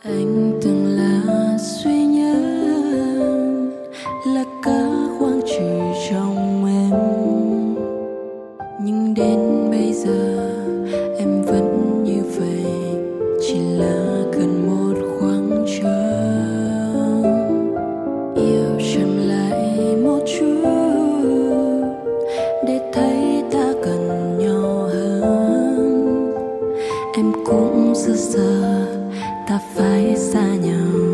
Anh từng là suy nhớ, là cả khoáng trừ trong em. Nhưng đến bây giờ em vẫn như vậy, chỉ là cần một khoảng trống. Yêu chậm lại một chút để thấy ta cần nhau hơn. Em cũng rất sợ ta phải xa nhau.